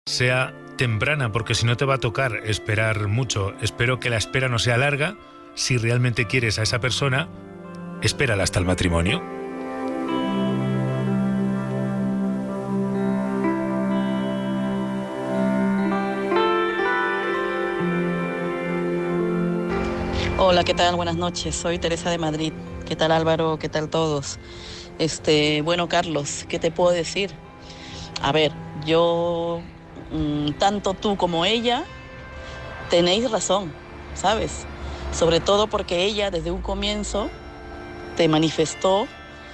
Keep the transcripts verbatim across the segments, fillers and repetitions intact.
sea temprana, porque si no te va a tocar esperar mucho. Espero que la espera no sea larga. Si realmente quieres a esa persona, espérala hasta el matrimonio. Hola, ¿qué tal? Buenas noches. Soy Teresa de Madrid. ¿Qué tal, Álvaro? ¿Qué tal todos? Este, bueno, Carlos, ¿qué te puedo decir? A ver, yo, mmm, tanto tú como ella, tenéis razón, ¿sabes? Sobre todo porque ella, desde un comienzo, te manifestó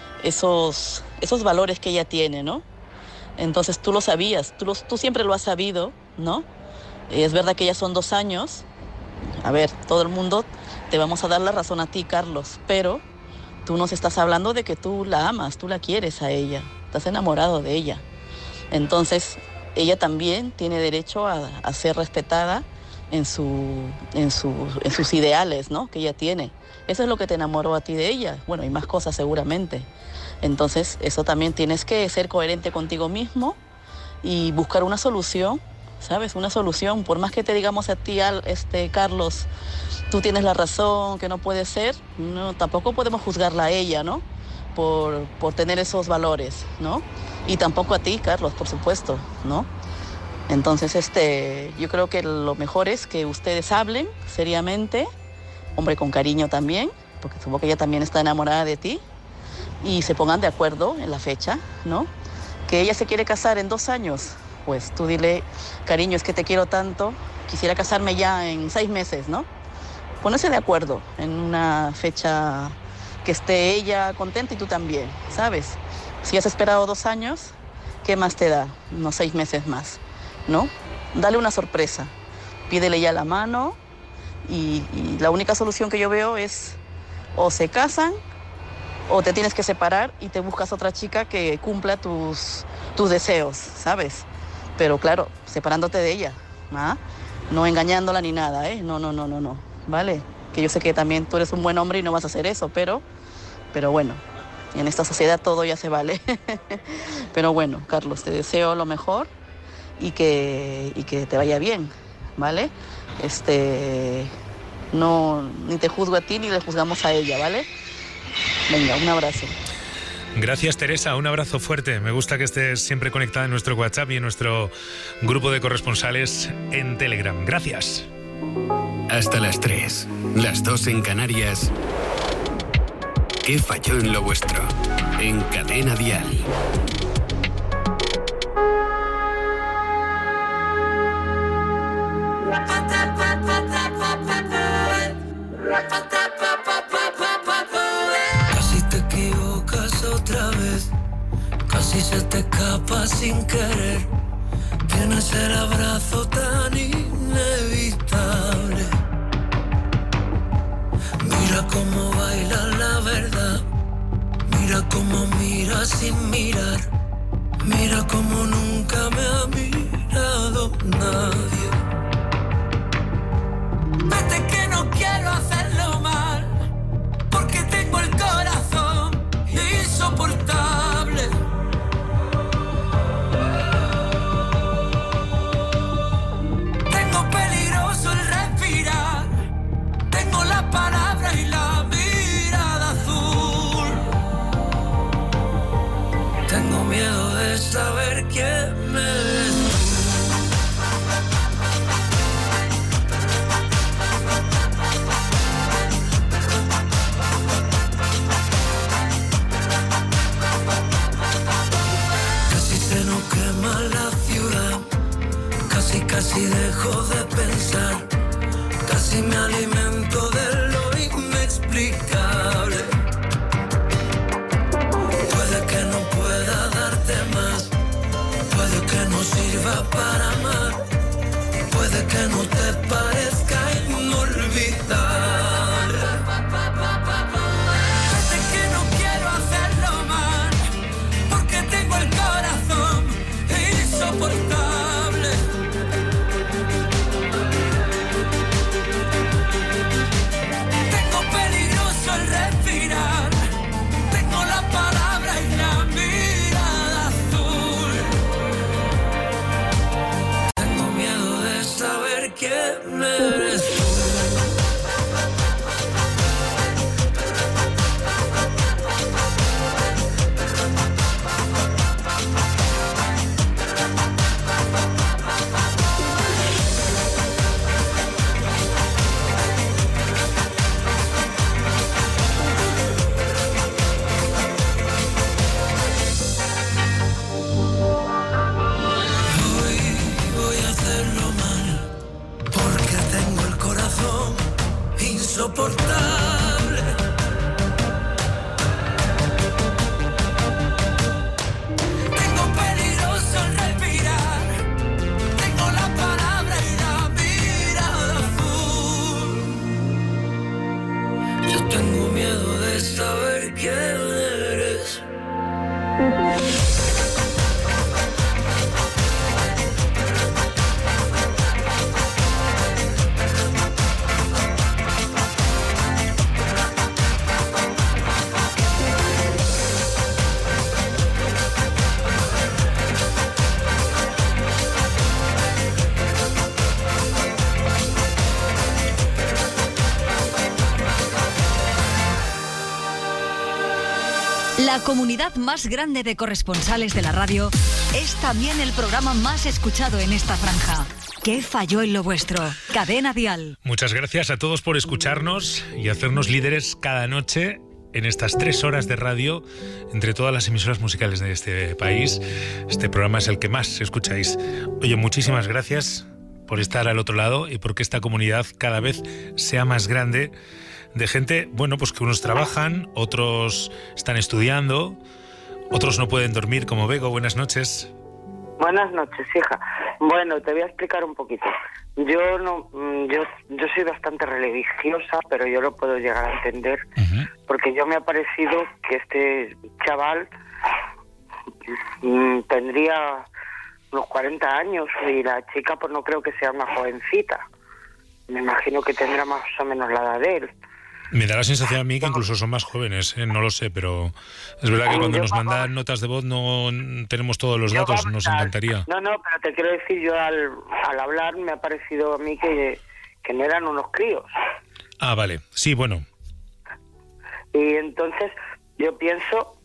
esos, esos valores que ella tiene, ¿no? Entonces tú lo sabías, tú, los, tú siempre lo has sabido, ¿no? Y es verdad que ya son dos años. A ver, todo el mundo te vamos a dar la razón a ti, Carlos, pero tú nos estás hablando de que tú la amas, tú la quieres a ella, estás enamorado de ella. Entonces, ella también tiene derecho a, a ser respetada en, su, en, su, en sus ideales, ¿no?, que ella tiene. Eso es lo que te enamoró a ti de ella. Bueno, y más cosas seguramente. Entonces, eso también tienes que ser coherente contigo mismo y buscar una solución, ¿sabes? Una solución. Por más que te digamos a ti, este, Carlos, tú tienes la razón, que no puede ser, no, tampoco podemos juzgarla a ella, ¿no?, por, por tener esos valores, ¿no? Y tampoco a ti, Carlos, por supuesto, ¿no? Entonces, este, yo creo que lo mejor es que ustedes hablen seriamente, hombre, con cariño también, porque supongo que ella también está enamorada de ti, y se pongan de acuerdo en la fecha, ¿no? Que ella se quiere casar en dos años, pues tú dile, cariño, es que te quiero tanto, quisiera casarme ya en seis meses, ¿no? Ponerse de acuerdo en una fecha que esté ella contenta y tú también, ¿sabes? Si has esperado dos años, ¿qué más te da? Unos seis meses más, ¿no? Dale una sorpresa, pídele ya la mano y, y la única solución que yo veo es o se casan o te tienes que separar y te buscas otra chica que cumpla tus, tus deseos, ¿sabes? Pero claro, separándote de ella, ¿ah? No engañándola ni nada, ¿eh? No, no, no, no, no. ¿Vale? Que yo sé que también tú eres un buen hombre y no vas a hacer eso, pero, pero bueno, en esta sociedad todo ya se vale. Pero bueno, Carlos, te deseo lo mejor y que, y que te vaya bien, ¿vale? Este, no, ni te juzgo a ti ni le juzgamos a ella, ¿vale? Venga, un abrazo. Gracias, Teresa, un abrazo fuerte. Me gusta que estés siempre conectada en nuestro WhatsApp y en nuestro grupo de corresponsales en Telegram. Gracias. Hasta las tres, las dos en Canarias. ¿Qué falló en lo vuestro? En Cadena Dial. Casi te equivocas otra vez, casi se te escapa sin querer. Tienes el abrazo tan inevitable. Mira cómo baila la verdad, mira cómo mira sin mirar, mira cómo nunca me ha mirado nadie. Vete que no quiero hacerlo mal, porque tengo el corazón insoportable. Tengo peligroso el respirar, tengo las palabras y la mirada azul. Tengo miedo de saber quién me ves tú. Casi se nos quema la ciudad, casi casi dejo de pensar, casi me alimento de lo inexplicable. Puede que no pueda darte más, puede que no sirva para amar, puede que no te parezca inolvidable. Vete que no quiero hacerlo mal, porque tengo el corazón insoportable. Tengo peligroso el respirar. la comunidad más grande de corresponsales de la radio, es también el programa más escuchado en esta franja. ¿Qué falló en lo vuestro? Cadena Dial. Muchas gracias a todos por escucharnos y hacernos líderes cada noche en estas tres horas de radio entre todas las emisoras musicales de este país. Este programa es el que más escucháis. Oye, muchísimas gracias por estar al otro lado y porque esta comunidad cada vez sea más grande, de gente, bueno, pues que unos trabajan, otros están estudiando, otros no pueden dormir, como Bego. Buenas noches. Buenas noches, hija. Bueno, te voy a explicar un poquito. Yo no, yo, yo soy bastante religiosa, pero yo lo puedo llegar a entender, uh-huh. porque yo me ha parecido que este chaval mmm, tendría unos cuarenta años y la chica pues no creo que sea una jovencita. Me imagino que tendrá más o menos la edad de él. Me da la sensación a mí que incluso son más jóvenes, ¿eh? No lo sé, pero es verdad que cuando nos mandan notas de voz no tenemos todos los datos, nos encantaría. No, no, pero te quiero decir, yo al, al hablar me ha parecido a mí que, que no eran unos críos. Ah, vale, sí, bueno. Y entonces yo pienso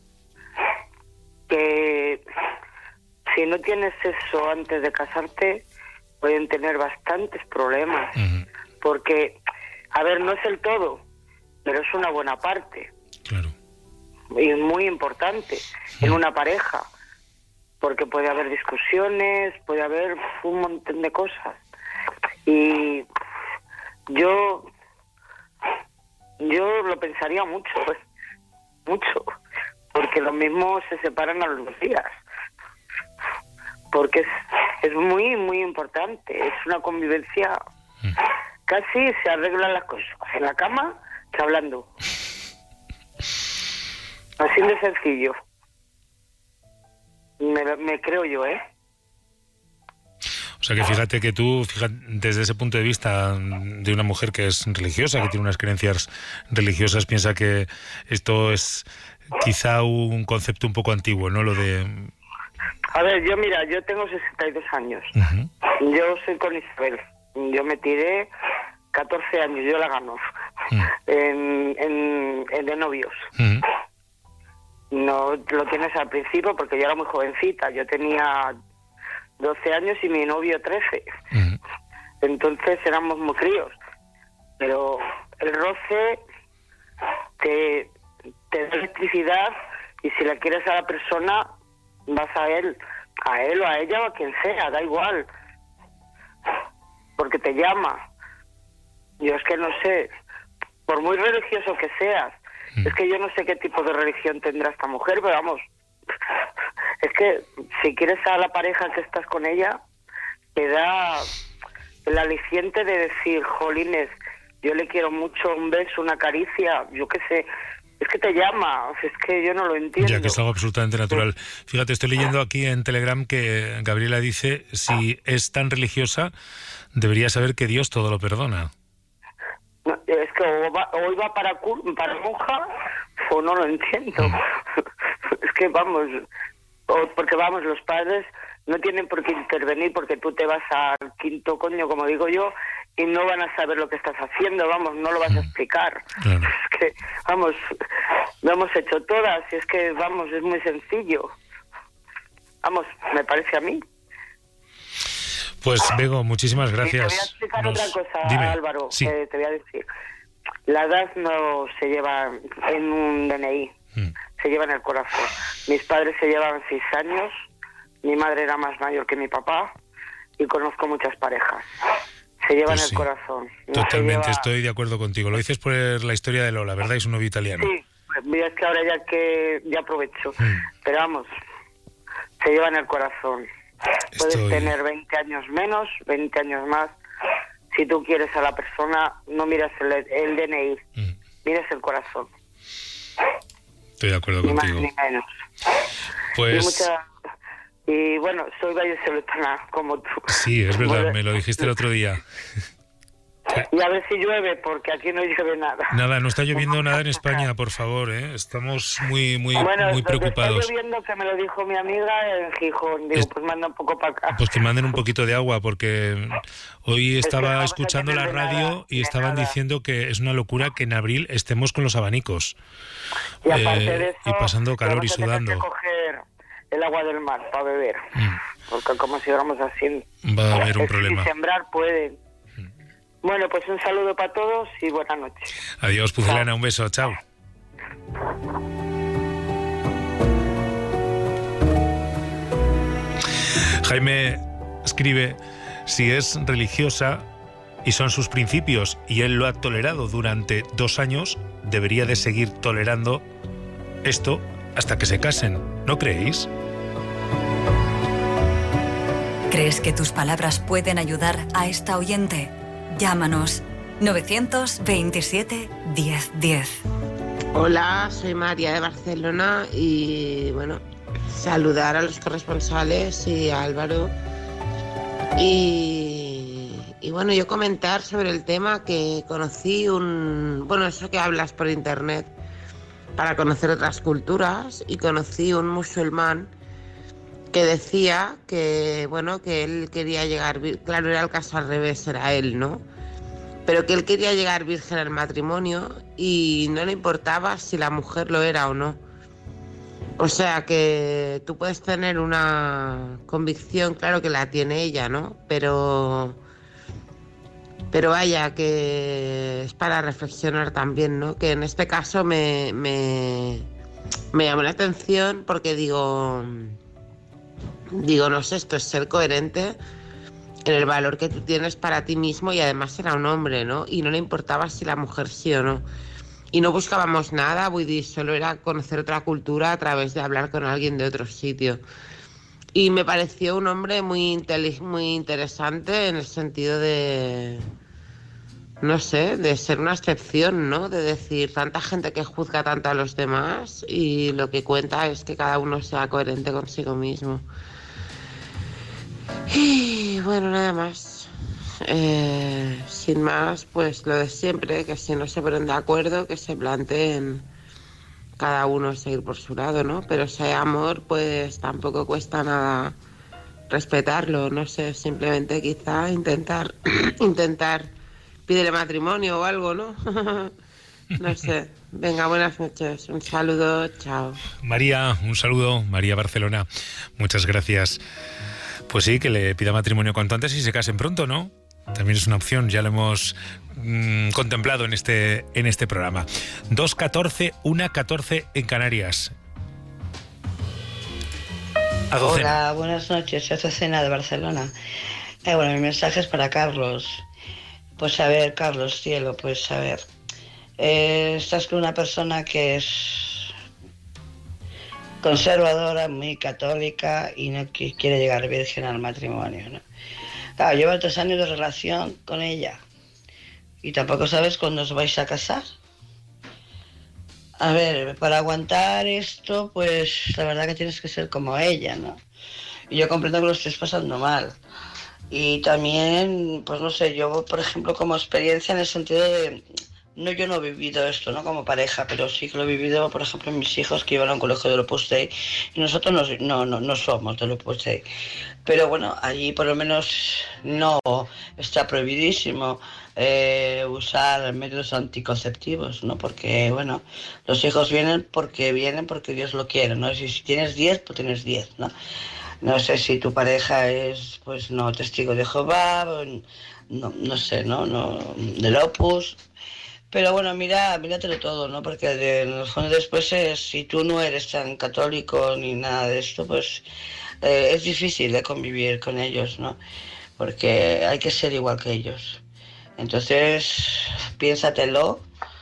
que si no tienes eso antes de casarte, pueden tener bastantes problemas. Uh-huh. Porque, a ver, no es el todo, pero es una buena parte. Claro. Y es muy importante en una pareja, porque puede haber discusiones, puede haber un montón de cosas. Y yo yo lo pensaría mucho, pues, mucho, porque lo mismo se separan a los dos días. Porque es, es muy, muy importante, es una convivencia, mm. casi se arreglan las cosas en la cama, hablando. Así de sencillo. Me, me creo yo, ¿eh? O sea que fíjate que tú, fíjate, desde ese punto de vista de una mujer que es religiosa, que tiene unas creencias religiosas, piensa que esto es quizá un concepto un poco antiguo, ¿no? Lo de... A ver, yo mira, yo tengo sesenta y dos años. Uh-huh. Yo soy con Isabel. Yo me tiré catorce años, yo la gano. Uh-huh. En, en, en de novios. Uh-huh. No lo tienes al principio porque yo era muy jovencita. Yo tenía doce años y mi novio trece. Uh-huh. Entonces éramos muy críos. Pero el roce te, te da electricidad y si la quieres a la persona, vas a él, a él o a ella o a quien sea, da igual. Porque te llama. Yo es que no sé, por muy religioso que seas, mm. es que yo no sé qué tipo de religión tendrá esta mujer, pero vamos, es que si quieres a la pareja que estás con ella, te da el aliciente de decir, jolines, yo le quiero mucho, un beso, una caricia, yo qué sé, es que te llama, es que yo no lo entiendo. Ya que es algo absolutamente natural. Fíjate, estoy leyendo aquí en Telegram que Gabriela dice, si es tan religiosa, debería saber que Dios todo lo perdona. No, es que o va, o iba para, para monja o no lo entiendo. Mm. Es que vamos, o porque vamos, los padres no tienen por qué intervenir porque tú te vas al quinto coño, como digo yo, y no van a saber lo que estás haciendo, vamos, no lo vas a explicar. Claro. Es que, vamos, lo hemos hecho todas, y es que, vamos, es muy sencillo. Vamos, me parece a mí. Pues, Bego, muchísimas gracias. Y te voy a explicar Nos... otra cosa, Dime. Álvaro, Sí. que te voy a decir. La edad no se lleva en un D N I, mm. se lleva en el corazón. Mis padres se llevan seis años, mi madre era más mayor que mi papá, y conozco muchas parejas. Se lleva pues en el sí. corazón. No Totalmente, lleva... estoy de acuerdo contigo. Lo dices por la historia de Lola, ¿verdad? Es un novio italiano. Sí, mira, es que ahora ya que ya aprovecho. Mm. Pero vamos, se lleva en el corazón. Puedes estoy... tener veinte años menos, veinte años más. Si tú quieres a la persona, no miras el, el D N I, mm. miras el corazón. Estoy de acuerdo ni contigo. Ni más ni menos. Pues... Y mucha... Y bueno, soy vallisoletana como tú. Sí, es verdad, me lo dijiste el otro día. Y a ver si llueve, porque aquí no llueve nada. Nada, no está lloviendo nada en España, por favor, ¿eh? Estamos muy, muy, bueno, muy preocupados. Está lloviendo, que me lo dijo mi amiga en Gijón. Digo, es... pues manda un poco para acá. Pues que manden un poquito de agua, porque hoy estaba es que escuchando la radio nada, y estaban nada. diciendo que es una locura que en abril estemos con los abanicos. Y aparte eh, de eso, y pasando calor y sudando. Que coger el agua del mar para beber, mm. porque como sigamos así, va a haber un problema. Y sembrar pueden. Mm. Bueno, pues un saludo para todos y buenas noches. Adiós, Pucelana, un beso, chao. Jaime escribe, si es religiosa y son sus principios y él lo ha tolerado durante dos años, debería de seguir tolerando esto hasta que se casen, ¿no creéis? ¿Crees que tus palabras pueden ayudar a esta oyente? Llámanos novecientos veintisiete diez diez. Hola, soy María de Barcelona y bueno, saludar a los corresponsales y a Álvaro y, y bueno, yo comentar sobre el tema que conocí un, bueno, eso que hablas por internet para conocer otras culturas, y conocí un musulmán que decía que, bueno, que él quería llegar, claro, era el caso al revés, era él, ¿no? Pero que él quería llegar virgen al matrimonio y no le importaba si la mujer lo era o no. O sea, que tú puedes tener una convicción, claro que la tiene ella, ¿no? Pero, pero vaya, que es para reflexionar también, ¿no? Que en este caso me, me, me llamó la atención porque digo... Digo, no sé, esto es ser coherente en el valor que tú tienes para ti mismo, y además era un hombre, ¿no? Y no le importaba si la mujer sí o no. Y no buscábamos nada, vull dir, solo era conocer otra cultura a través de hablar con alguien de otro sitio. Y me pareció un hombre muy, intelig- muy interesante en el sentido de, no sé, de ser una excepción, ¿no? De decir, tanta gente que juzga tanto a los demás y lo que cuenta es que cada uno sea coherente consigo mismo. Y bueno, nada más. Eh, sin más, pues lo de siempre, que si no se ponen de acuerdo, que se planteen cada uno seguir por su lado, ¿no? Pero si hay amor, pues tampoco cuesta nada respetarlo, no sé, simplemente quizá intentar, intentar pídele matrimonio o algo, ¿no? No sé. Venga, buenas noches, un saludo, chao. María, un saludo, María Barcelona, muchas gracias. Pues sí, que le pida matrimonio cuanto antes y se casen pronto, ¿no? También es una opción, ya lo hemos mmm, contemplado en este, en este programa. dos catorce, una catorce en Canarias. Azucena. Hola, buenas noches, soy Azucena de Barcelona. Eh, bueno, mi mensaje es para Carlos. Pues a ver, Carlos, cielo, pues a ver. Eh, estás con una persona que es conservadora, muy católica y no quiere llegar virgen al matrimonio, ¿no? Claro, lleva tres años de relación con ella y tampoco sabes cuándo os vais a casar. A ver, para aguantar esto, pues la verdad que tienes que ser como ella, ¿no? Y yo comprendo que lo estés pasando mal. Y también, pues no sé, yo, por ejemplo, como experiencia en el sentido de... No, yo no he vivido esto, ¿no? Como pareja, pero sí que lo he vivido, por ejemplo, en mis hijos que iban a un colegio del Opus Dei y nosotros no, no, no, no somos del Opus Dei. Pero bueno, allí por lo menos no está prohibidísimo eh, usar métodos anticonceptivos, ¿no? Porque, bueno, los hijos vienen porque vienen porque Dios lo quiere, ¿no? Si, si tienes diez, pues tienes diez, ¿no? No sé si tu pareja es, pues no, testigo de Jehová, no, no sé, ¿no? no del Opus... Pero bueno, mira, míratelo todo, ¿no? Porque de, en el fondo después, es, si tú no eres tan católico ni nada de esto, pues eh, es difícil de convivir con ellos, ¿no? Porque hay que ser igual que ellos. Entonces, piénsatelo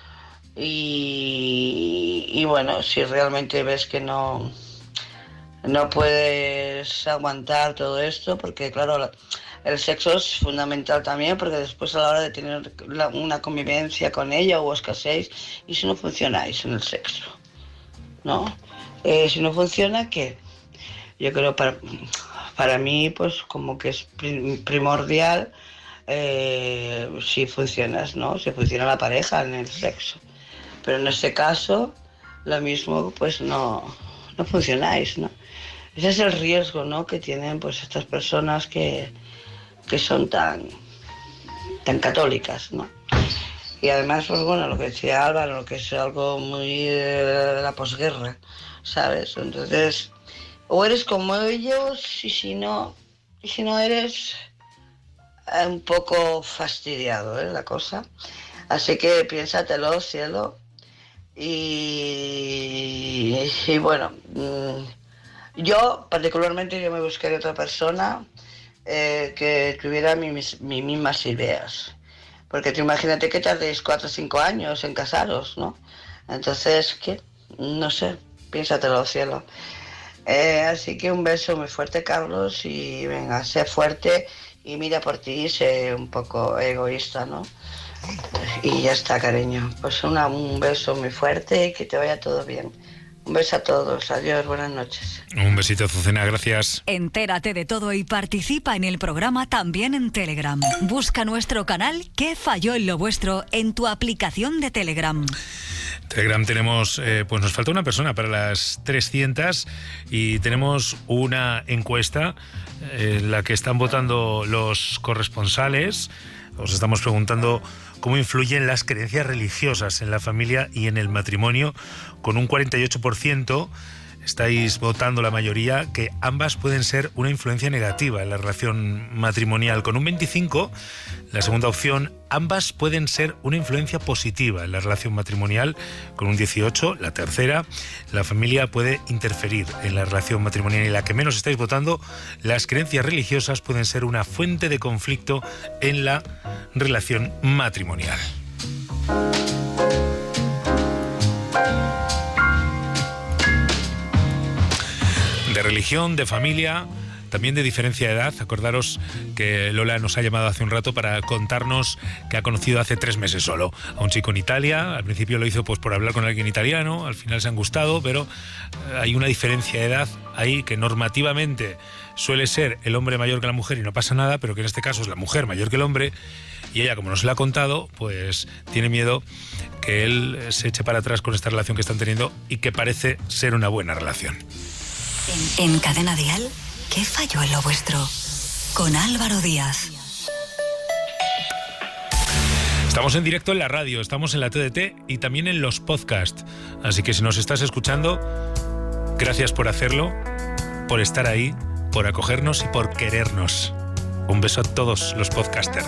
y, y bueno, si realmente ves que no, no puedes aguantar todo esto, porque claro... La, el sexo es fundamental también, porque después a la hora de tener la, una convivencia con ella o os caséis, y si no funcionáis en el sexo, ¿no? Eh, si no funciona, ¿qué? Yo creo para, para mí, pues como que es primordial eh, si funcionas, ¿no? Si funciona la pareja en el sexo. Pero en este caso, lo mismo, pues no, no funcionáis, ¿no? Ese es el riesgo, ¿no?, que tienen pues estas personas que, que son tan, tan católicas, ¿no? Y además, pues bueno, lo que decía Álvaro, lo que es algo muy de la posguerra, ¿sabes? Entonces, o eres como ellos y si no, y si no eres un poco fastidiado, ¿eh?, la cosa. Así que piénsatelo, cielo. Y, y bueno, yo particularmente yo me buscaré otra persona eh, que tuviera mis, mis mismas ideas. Porque tú imagínate que tardéis cuatro o cinco años en casaros, ¿no? Entonces, ¿qué? No sé, piénsatelo, cielo. Eh, así que un beso muy fuerte, Carlos, y venga, sé fuerte y mira por ti, sé un poco egoísta, ¿no? Y ya está, cariño. Pues una, un beso muy fuerte y que te vaya todo bien. Un beso a todos. Adiós, buenas noches. Un besito, Azucena, gracias. Entérate de todo y participa en el programa también en Telegram. Busca nuestro canal ¿Qué falló en lo vuestro? En tu aplicación de Telegram. Telegram tenemos, eh, pues nos falta una persona para las trescientas y tenemos una encuesta en eh, la que están votando los corresponsales. Os estamos preguntando cómo influyen las creencias religiosas en la familia y en el matrimonio. Con un cuarenta y ocho por ciento estáis votando la mayoría que ambas pueden ser una influencia negativa en la relación matrimonial. Con un veinticinco por ciento, la segunda opción, ambas pueden ser una influencia positiva en la relación matrimonial. Con un dieciocho por ciento, la tercera, la familia puede interferir en la relación matrimonial. Y la que menos estáis votando, las creencias religiosas pueden ser una fuente de conflicto en la relación matrimonial. De religión, de familia, también de diferencia de edad. Acordaros que Lola nos ha llamado hace un rato para contarnos que ha conocido hace tres meses solo a un chico en Italia. Al principio lo hizo pues por hablar con alguien italiano, al final se han gustado, pero hay una diferencia de edad ahí que normativamente suele ser el hombre mayor que la mujer y no pasa nada, pero que en este caso es la mujer mayor que el hombre. Y ella, como no se lo ha contado, pues tiene miedo que él se eche para atrás con esta relación que están teniendo y que parece ser una buena relación. En, en Cadena Dial, ¿qué falló en lo vuestro? Con Álvaro Díaz. Estamos en directo en la radio, estamos en la T D T y también en los podcasts. Así que si nos estás escuchando, gracias por hacerlo, por estar ahí, por acogernos y por querernos. Un beso a todos los podcasters.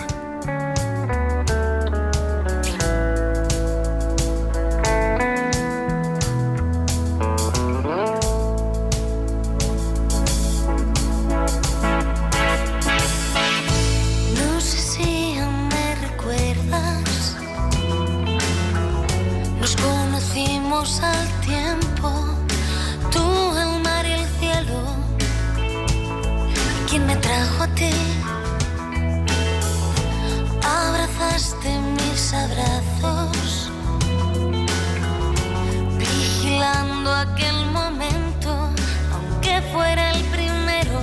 Al tiempo, tú, el mar y el cielo, ¿quién me trajo a ti? Abrazaste mis abrazos, vigilando aquel momento, aunque fuera el primero,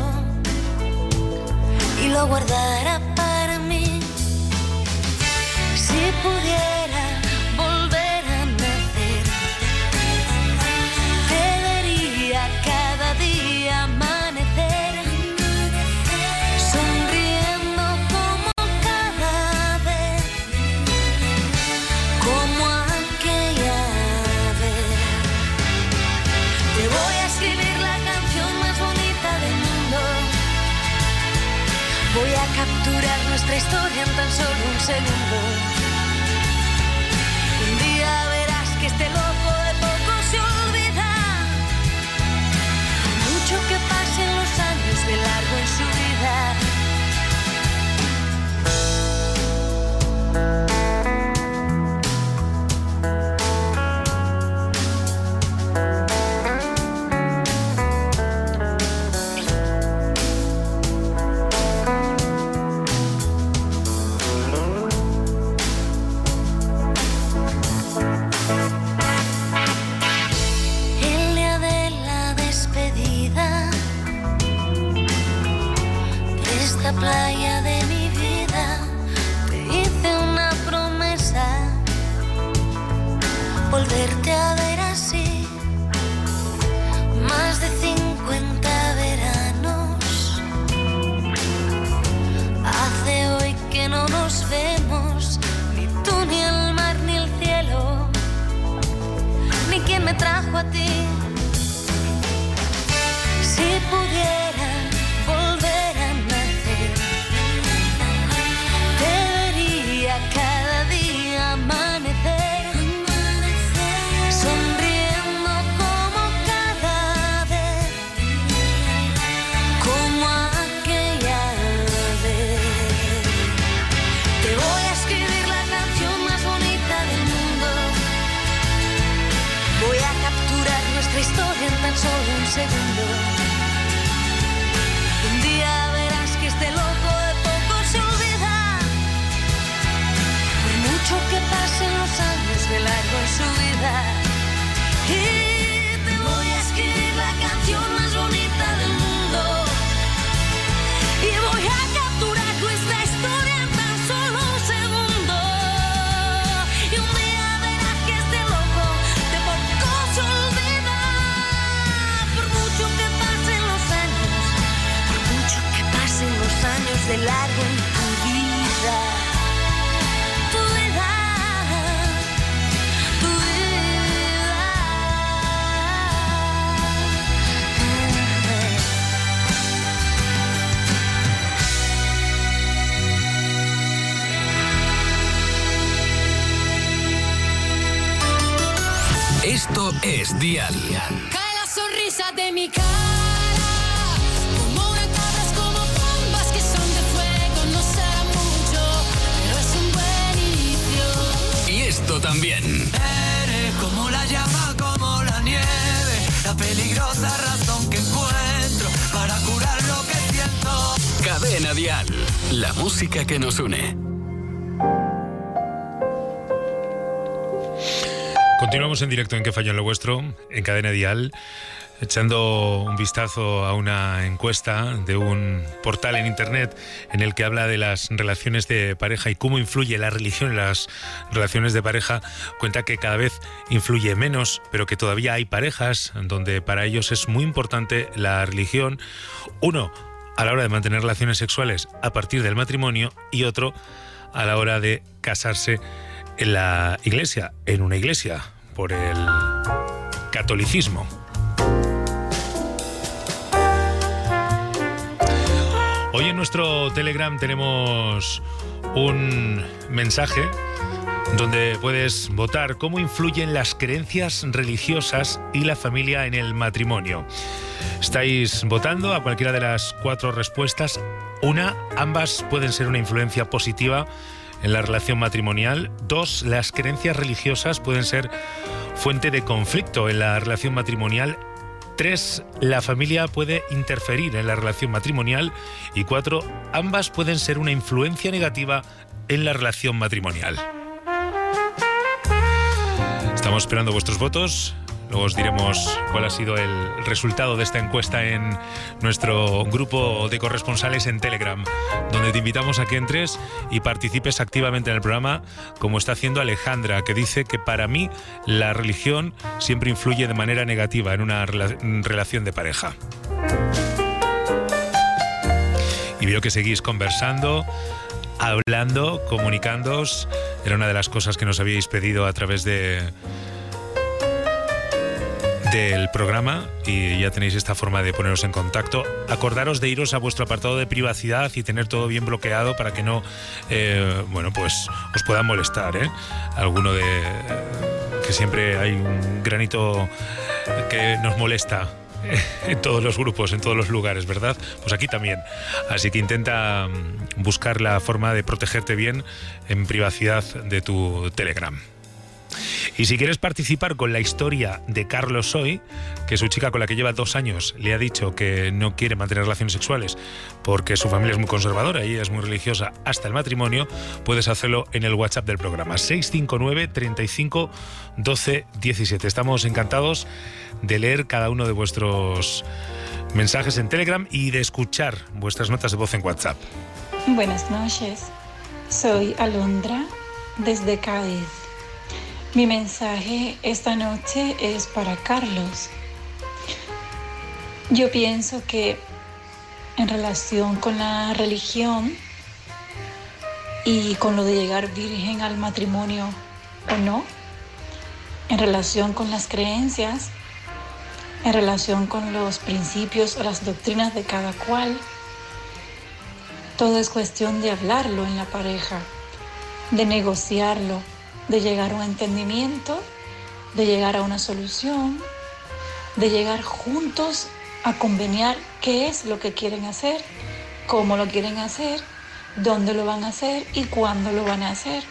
y lo guardara para mí. Si pudiera cada día amanecer, sonriendo como cada vez, como aquella vez. Te voy a escribir la canción más bonita del mundo. Voy a capturar nuestra historia en tan solo un segundo. Un día verás que este loco de poco se olvida. Mucho que pasen los años de largo en su vida. no nos vemos, ni tú, ni el mar, ni el cielo, ni quien me trajo a ti. Si pudiera volver a nacer, te vería cada día amanecer, sonriendo como cada vez, como aquella vez. Te voy a escribir la canción más bonita del mundo. Voy a capturar nuestra historia en tan solo un segundo. Un día verás que este loco de poco se olvida, por mucho que pasen los años de largo en su vida. Y te voy a escribir la canción más bonita del mundo, y voy a capturar nuestra historia en tan solo un segundo. Y un día verás que este loco de poco se olvida, por mucho que pasen los años, por mucho que pasen los años de largo en tu vida. Tu vida, tu Esto es Dial. Cae la sonrisa de mi cara, como huracanes, como bombas que son de fuego. No será mucho, pero es un buen inicio. Y esto también. Eres como la llama, como la nieve, la peligrosa razón que encuentro para curar lo que siento. Cadena Dial. La música que nos une. Continuamos en directo en Que Falló en lo Vuestro, en Cadena Dial, echando un vistazo a una encuesta de un portal en internet en el que habla de las relaciones de pareja y cómo influye la religión en las relaciones de pareja. Cuenta que cada vez influye menos, pero que todavía hay parejas donde para ellos es muy importante la religión. Uno, a la hora de mantener relaciones sexuales a partir del matrimonio, y otro a la hora de casarse en la iglesia, en una iglesia, por el catolicismo. Hoy en nuestro Telegram tenemos un mensaje donde puedes votar cómo influyen las creencias religiosas y la familia en el matrimonio. Estáis votando a cualquiera de las cuatro respuestas. Una, ambas pueden ser una influencia positiva en la relación matrimonial. Dos, las creencias religiosas pueden ser fuente de conflicto en la relación matrimonial. Tres, la familia puede interferir en la relación matrimonial. Y cuatro, ambas pueden ser una influencia negativa en la relación matrimonial. Estamos esperando vuestros votos. Luego os diremos cuál ha sido el resultado de esta encuesta en nuestro grupo de corresponsales en Telegram, donde te invitamos a que entres y participes activamente en el programa, como está haciendo Alejandra, que dice que para mí la religión siempre influye de manera negativa en una rela- relación de pareja. Y veo que seguís conversando, hablando, comunicándoos. Era una de las cosas que nos habíais pedido a través de... del programa, y ya tenéis esta forma de poneros en contacto. Acordaros de iros a vuestro apartado de privacidad y tener todo bien bloqueado para que no, eh, bueno, pues os puedan molestar, ¿eh? Alguno de... que siempre hay un granito que nos molesta en todos los grupos, en todos los lugares, ¿verdad? Pues aquí también. Así que intenta buscar la forma de protegerte bien en privacidad de tu Telegram. Y si quieres participar con la historia de Carlos hoy, que su chica con la que lleva dos años le ha dicho que no quiere mantener relaciones sexuales porque su familia es muy conservadora y ella es muy religiosa hasta el matrimonio, puedes hacerlo en el WhatsApp del programa seis cinco nueve, treinta y cinco, doce, diecisiete. Estamos encantados de leer cada uno de vuestros mensajes en Telegram y de escuchar vuestras notas de voz en WhatsApp. Buenas noches, soy Alondra desde Cádiz. Mi mensaje esta noche es para Carlos. Yo pienso que en relación con la religión y con lo de llegar virgen al matrimonio o no, en relación con las creencias, en relación con los principios o las doctrinas de cada cual. Todo es cuestión de hablarlo en la pareja, de negociarlo, de llegar a un entendimiento, de llegar a una solución, de llegar juntos a conveniar qué es lo que quieren hacer, cómo lo quieren hacer, dónde lo van a hacer y cuándo lo van a hacer.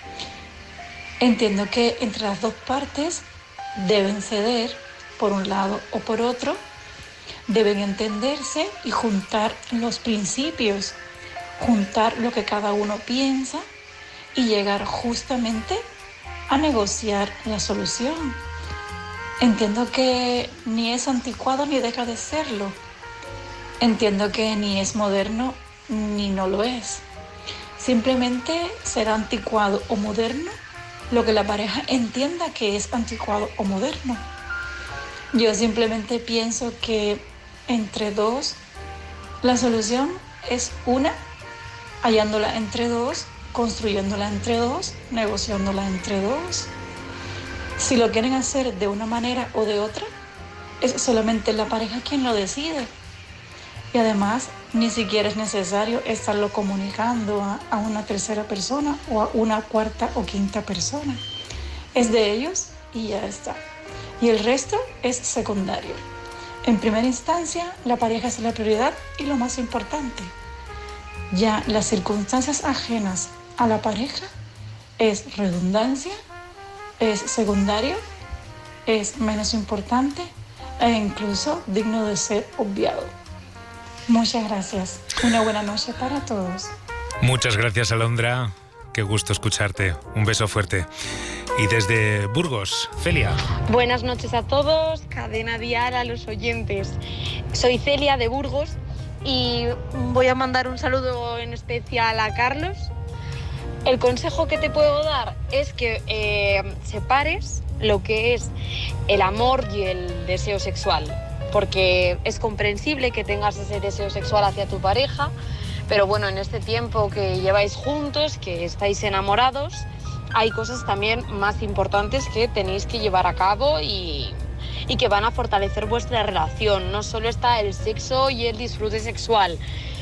Entiendo que entre las dos partes deben ceder por un lado o por otro, deben entenderse y juntar los principios, juntar lo que cada uno piensa y llegar justamente a negociar la solución. Entiendo que ni es anticuado ni deja de serlo. Entiendo que ni es moderno ni no lo es. Simplemente será anticuado o moderno lo que la pareja entienda que es anticuado o moderno. Yo simplemente pienso que entre dos, la solución es una, hallándola entre dos, construyéndola entre dos, negociándola entre dos. Si lo quieren hacer de una manera o de otra, es solamente la pareja quien lo decide. Y además, ni siquiera es necesario estarlo comunicando a, a una tercera persona o a una cuarta o quinta persona. Es de ellos y ya está. Y el resto es secundario. En primera instancia, la pareja es la prioridad y lo más importante. Ya las circunstancias ajenas a la pareja es redundancia, es secundario, es menos importante e incluso digno de ser obviado. Muchas gracias. Una buena noche para todos. Muchas gracias, Alondra. Qué gusto escucharte. Un beso fuerte. Y desde Burgos, Celia. Buenas noches a todos, Cadena Dial, a los oyentes. Soy Celia de Burgos y voy a mandar un saludo en especial a Carlos. El consejo que te puedo dar es que eh, separes lo que es el amor y el deseo sexual, porque es comprensible que tengas ese deseo sexual hacia tu pareja, pero bueno, en este tiempo que lleváis juntos, que estáis enamorados, hay cosas también más importantes que tenéis que llevar a cabo y, y que van a fortalecer vuestra relación. No solo está el sexo y el disfrute sexual.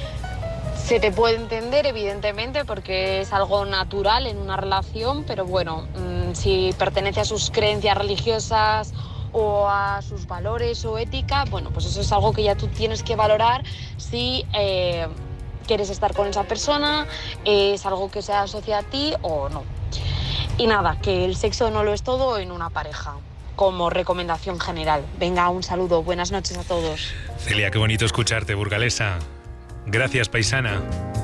Se te puede entender, evidentemente, porque es algo natural en una relación, pero bueno, mmm, si pertenece a sus creencias religiosas o a sus valores o ética, bueno, pues eso es algo que ya tú tienes que valorar si eh, quieres estar con esa persona, eh, es algo que se asocia a ti o no. Y nada, que el sexo no lo es todo en una pareja, como recomendación general. Venga, un saludo, buenas noches a todos. Celia, qué bonito escucharte, burgalesa. Gracias, paisana.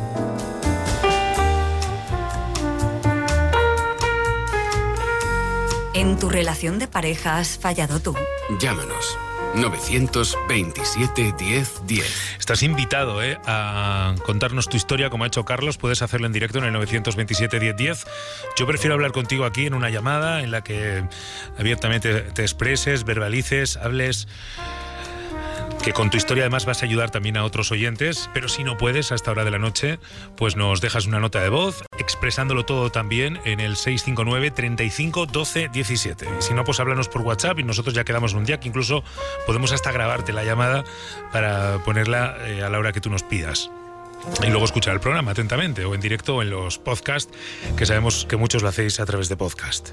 ¿En tu relación de pareja has fallado tú? Llámanos. novecientos veintisiete diez diez. Estás invitado ¿eh? a contarnos tu historia como ha hecho Carlos. Puedes hacerlo en directo en el novecientos veintisiete diez diez. Yo prefiero hablar contigo aquí en una llamada en la que abiertamente te expreses, verbalices, hables, que con tu historia además vas a ayudar también a otros oyentes, pero si no puedes a esta hora de la noche, pues nos dejas una nota de voz expresándolo todo también en el seis cinco nueve, treinta y cinco, doce, diecisiete. Y si no, pues háblanos por WhatsApp y nosotros ya quedamos un día que incluso podemos hasta grabarte la llamada para ponerla eh, a la hora que tú nos pidas. Y luego escuchar el programa atentamente o en directo o en los podcasts, que sabemos que muchos lo hacéis a través de podcast.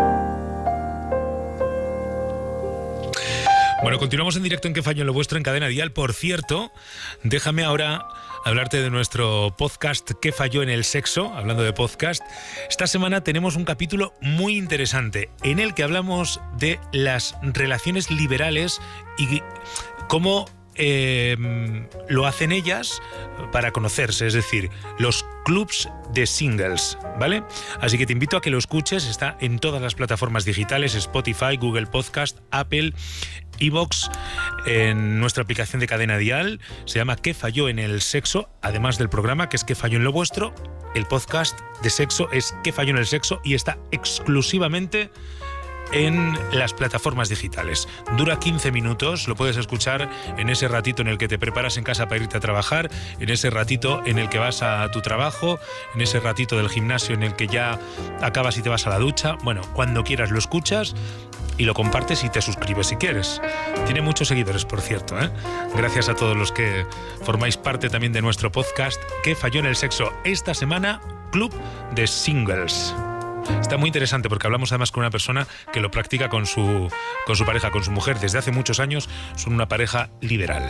Bueno, continuamos en directo en ¿Qué falló en lo vuestro? En Cadena Dial. Por cierto, déjame ahora hablarte de nuestro podcast ¿Qué falló en el sexo? Hablando de podcast, esta semana tenemos un capítulo muy interesante en el que hablamos de las relaciones liberales y cómo eh, lo hacen ellas para conocerse, es decir, los clubs de singles, ¿vale? Así que te invito a que lo escuches, está en todas las plataformas digitales, Spotify, Google Podcast, Apple, iVoox, en nuestra aplicación de Cadena Dial, se llama ¿Qué falló en el sexo? Además del programa, que es ¿Qué falló en lo vuestro? El podcast de sexo es ¿Qué falló en el sexo? Y está exclusivamente en las plataformas digitales. Dura quince minutos, lo puedes escuchar en ese ratito en el que te preparas en casa para irte a trabajar, en ese ratito en el que vas a tu trabajo, en ese ratito del gimnasio en el que ya acabas y te vas a la ducha. Bueno, cuando quieras lo escuchas y lo compartes y te suscribes si quieres. Tiene muchos seguidores, por cierto, ¿eh? Gracias a todos los que formáis parte también de nuestro podcast ¿Qué falló en el sexo? Esta semana, Club de Singles. Está muy interesante porque hablamos además con una persona que lo practica con su, con su pareja, con su mujer. Desde hace muchos años son una pareja liberal.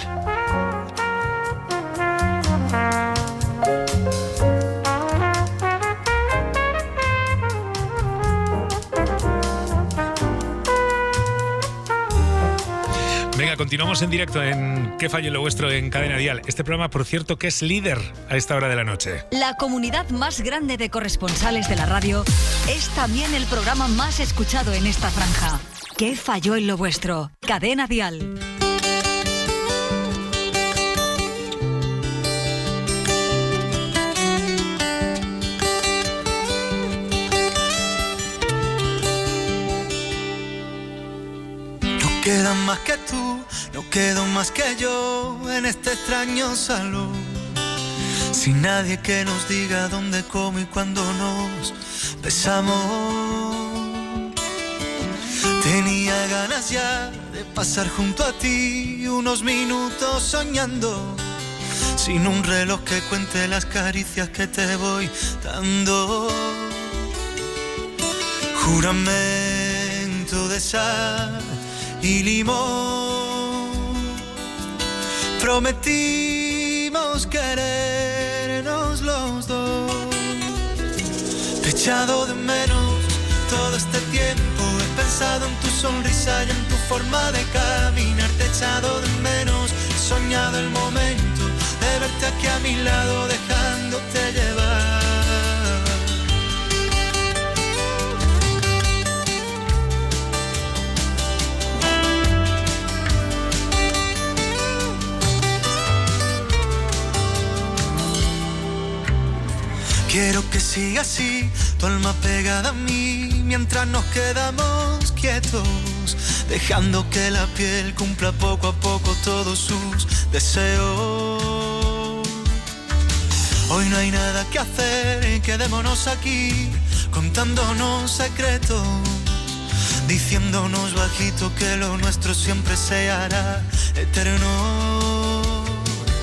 Venga, continuamos en directo en ¿Qué fallo en lo vuestro? En Cadena Dial. Este programa, por cierto, que es líder a esta hora de la noche. La comunidad más grande de corresponsales de la radio es también el programa más escuchado en esta franja. ¿Qué falló en lo vuestro? Cadena Dial. Quedan más que tú, no quedo más que yo en este extraño salón. Sin nadie que nos diga dónde, cómo y cuándo nos besamos. Tenía ganas ya de pasar junto a ti unos minutos soñando, sin un reloj que cuente las caricias que te voy dando. Juramento de sal y limón, prometimos querernos los dos. Te he echado de menos todo este tiempo, he pensado en tu sonrisa y en tu forma de caminar. Te he echado de menos, he soñado el momento de verte aquí a mi lado, dejándote llevar. Quiero que siga así, tu alma pegada a mí, mientras nos quedamos quietos, dejando que la piel cumpla poco a poco todos sus deseos. Hoy no hay nada que hacer, quedémonos aquí, contándonos secretos, diciéndonos bajito que lo nuestro siempre se hará eterno.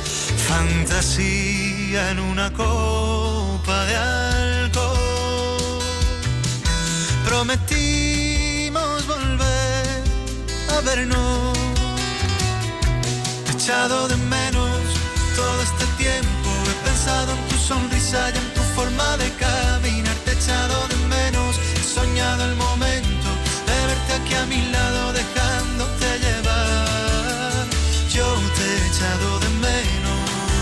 Fantasía en una copa de alcohol, prometimos volver a vernos. Te he echado de menos todo este tiempo, he pensado en tu sonrisa y en tu forma de caminar. Te he echado de menos, he soñado el momento de verte aquí a mi lado, dejándote llevar. Yo te he echado de menos,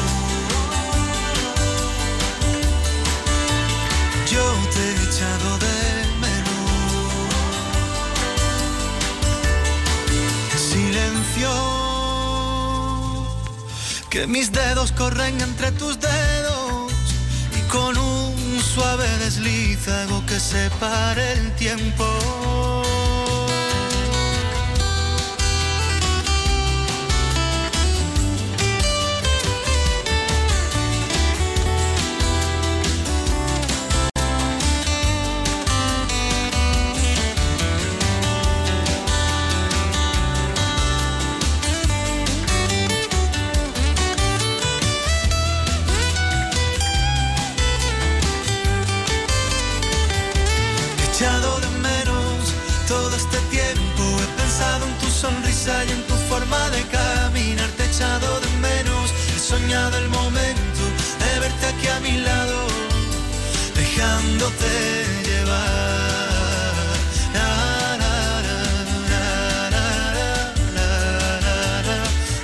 yo te he echado de menos. Silencio, que mis dedos corren entre tus dedos y con un suave desliz hago que se pare el tiempo. Sonrisa y en tu forma de caminar. Te he echado de menos, he soñado el momento de verte aquí a mi lado, dejándote llevar. La, la, la, la, la, la, la, la.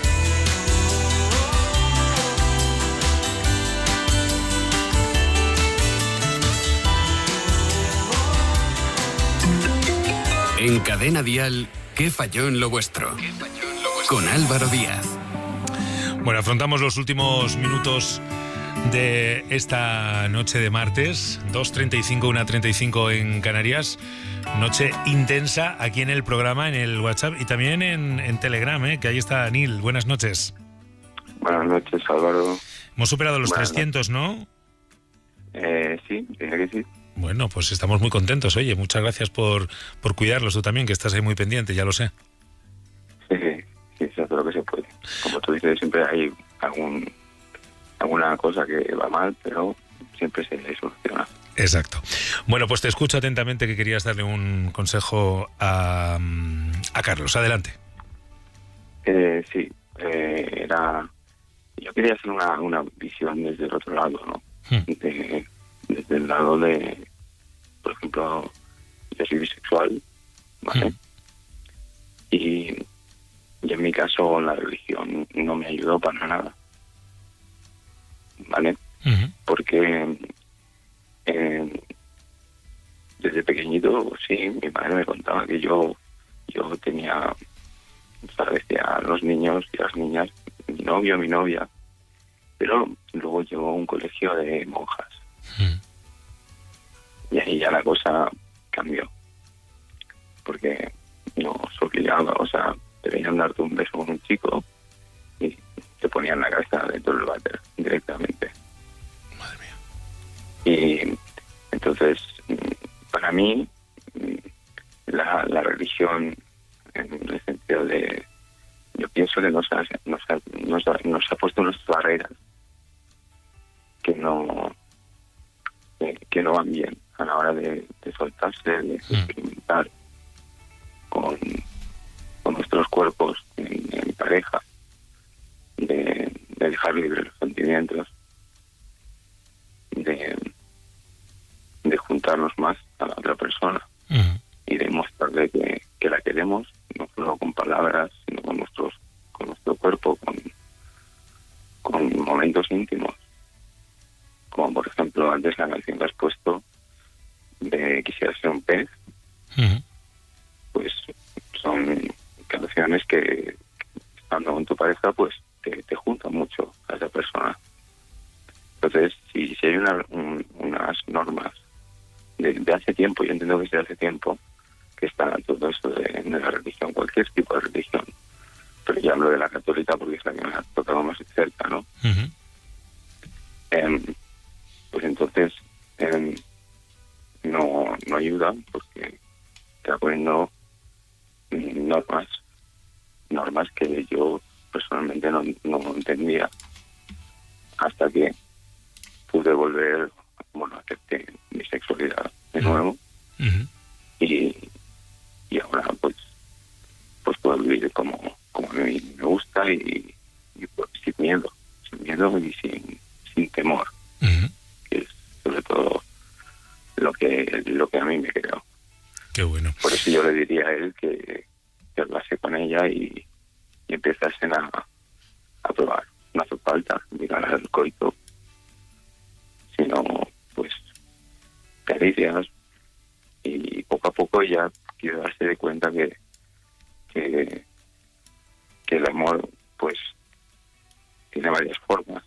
En Cadena Dial, ¿qué falló en lo vuestro? Con Álvaro Díaz. Bueno, afrontamos los últimos minutos de esta noche de martes, dos treinta y cinco, una treinta y cinco en Canarias. Noche intensa aquí en el programa, en el WhatsApp y también en, en Telegram, ¿eh? Que ahí está Neil. Buenas noches. Buenas noches, Álvaro. Hemos superado los Buenas trescientos, ¿no? Eh, sí, diría que sí. Bueno, pues estamos muy contentos. Oye, muchas gracias por, por cuidarlos tú también, que estás ahí muy pendiente, ya lo sé. Sí, sí, se hace lo que se puede. Como tú dices, siempre hay algún alguna cosa que va mal, pero siempre se soluciona. Exacto. Bueno, pues te escucho atentamente, que querías darle un consejo a, a Carlos. Adelante. Eh, sí, eh, era... Yo quería hacer una, una visión desde el otro lado, ¿no? Hmm. De, desde el lado de, por ejemplo, yo soy bisexual, ¿vale? Hmm. Y, y en mi caso la religión no me ayudó para nada, ¿vale? Uh-huh. Porque eh, desde pequeñito, sí, mi madre me contaba que yo yo tenía, ¿sabes? A los niños y a las niñas, mi novio, mi novia, pero luego llegó a un colegio de monjas. Uh-huh. Y ahí ya la cosa cambió, porque nos obligaba, o sea, te venían darte un beso con un chico y te ponían la cabeza dentro del váter directamente. Madre mía. Y entonces, para mí, la, la religión, en el sentido de, yo pienso que nos ha, nos ha, nos ha, nos ha puesto unas barreras que no que, que no van bien a la hora de, de soltarse, de experimentar con, con nuestros cuerpos en, en pareja, de, de dejar libres los sentimientos, de, de juntarnos más a la otra persona. Uh-huh. Y de mostrarle que, que la queremos, no solo con palabras, sino con nuestros con nuestro cuerpo, con, con momentos íntimos. Como por ejemplo antes la canción que has puesto de Quisiera ser un pez. Uh-huh. Pues son canciones que, estando con tu pareja, pues te, te juntan mucho a esa persona. Entonces, si, si hay una, un, unas normas de, de hace tiempo, yo entiendo que es de hace tiempo, que está todo esto de, de la religión, cualquier tipo de religión, pero yo hablo de la católica porque es la que me ha tocado más de cerca, ¿no? Uh-huh. Eh, pues entonces eh, no, no ayuda, porque te va poniendo normas, normas que yo personalmente no, no entendía, hasta que pude volver, bueno, acepté mi sexualidad de nuevo. Uh-huh. y, y ahora pues pues puedo vivir como, como a mí me gusta y, y pues, sin miedo, sin miedo y sin, sin temor, uh-huh. que es sobre todo lo que lo que a mí me creo. Qué bueno. Por eso yo le diría a él que, que hablase con ella y, y empezasen a, a probar. No hace falta llegar al coito, sino pues caricias, y poco a poco ya quiero darse de cuenta que, que que el amor pues tiene varias formas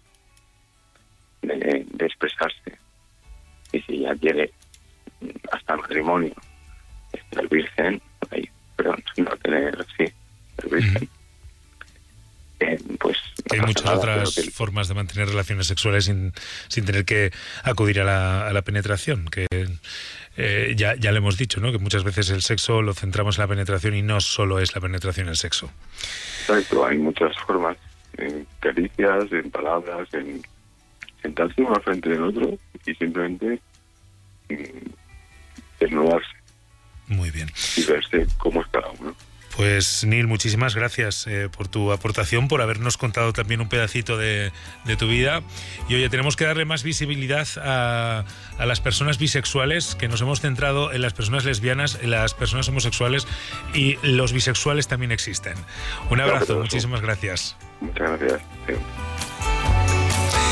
de, de expresarse, y si ya quiere hasta el matrimonio el virgen, ahí, perdón, no tener sí el virgen, uh-huh. eh, pues no hay muchas nada, otras que... formas de mantener relaciones sexuales sin, sin tener que acudir a la, a la penetración, que eh, ya, ya le hemos dicho, ¿no? Que muchas veces el sexo lo centramos en la penetración y no solo es la penetración el sexo. Exacto, hay muchas formas, en caricias, en palabras, en sentarse uno al frente del otro y simplemente mm, desnudarse. Muy bien. Y verse cómo es cada uno. Pues Neil, muchísimas gracias eh, por tu aportación, por habernos contado también un pedacito de, de tu vida. Y oye, tenemos que darle más visibilidad a, a las personas bisexuales, que nos hemos centrado en las personas lesbianas, en las personas homosexuales, y los bisexuales también existen. Un abrazo, muchísimas gracias. Muchas gracias. Sí. Neil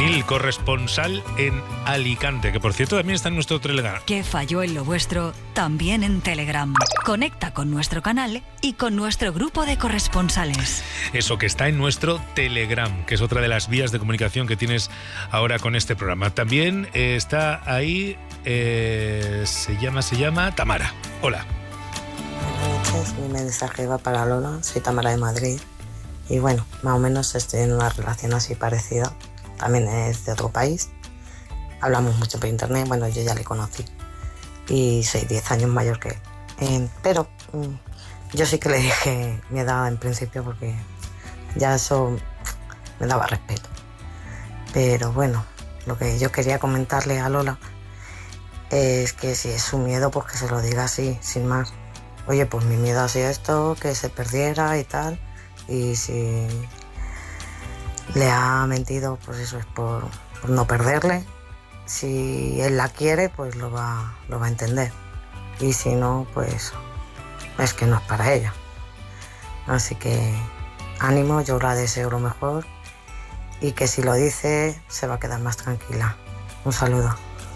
Mil, corresponsal en Alicante, que por cierto también está en nuestro Telegram. ¿Qué falló en lo vuestro? También en Telegram. Conecta con nuestro canal y con nuestro grupo de corresponsales. Eso, que está en nuestro Telegram, que es otra de las vías de comunicación que tienes ahora con este programa. También eh, está ahí, eh, se llama, se llama Tamara. Hola. Buenas noches, mi mensaje va para Lola, soy Tamara de Madrid. Y bueno, más o menos estoy en una relación así parecida. También es de otro país. Hablamos mucho por internet, bueno, yo ya le conocí. Y soy diez años mayor que él. Eh, pero mm, yo sí que le dije mi edad en principio porque ya eso me daba respeto. Pero bueno, lo que yo quería comentarle a Lola es que si es su miedo, pues que se lo diga así, sin más. Oye, pues mi miedo ha sido esto, que se perdiera y tal. Y si le ha mentido, pues eso es por, por no perderle. Si él la quiere, pues lo va, lo va a entender. Y si no, pues es que no es para ella. Así que ánimo, yo la deseo lo mejor. Y que si lo dice, se va a quedar más tranquila. Un saludo.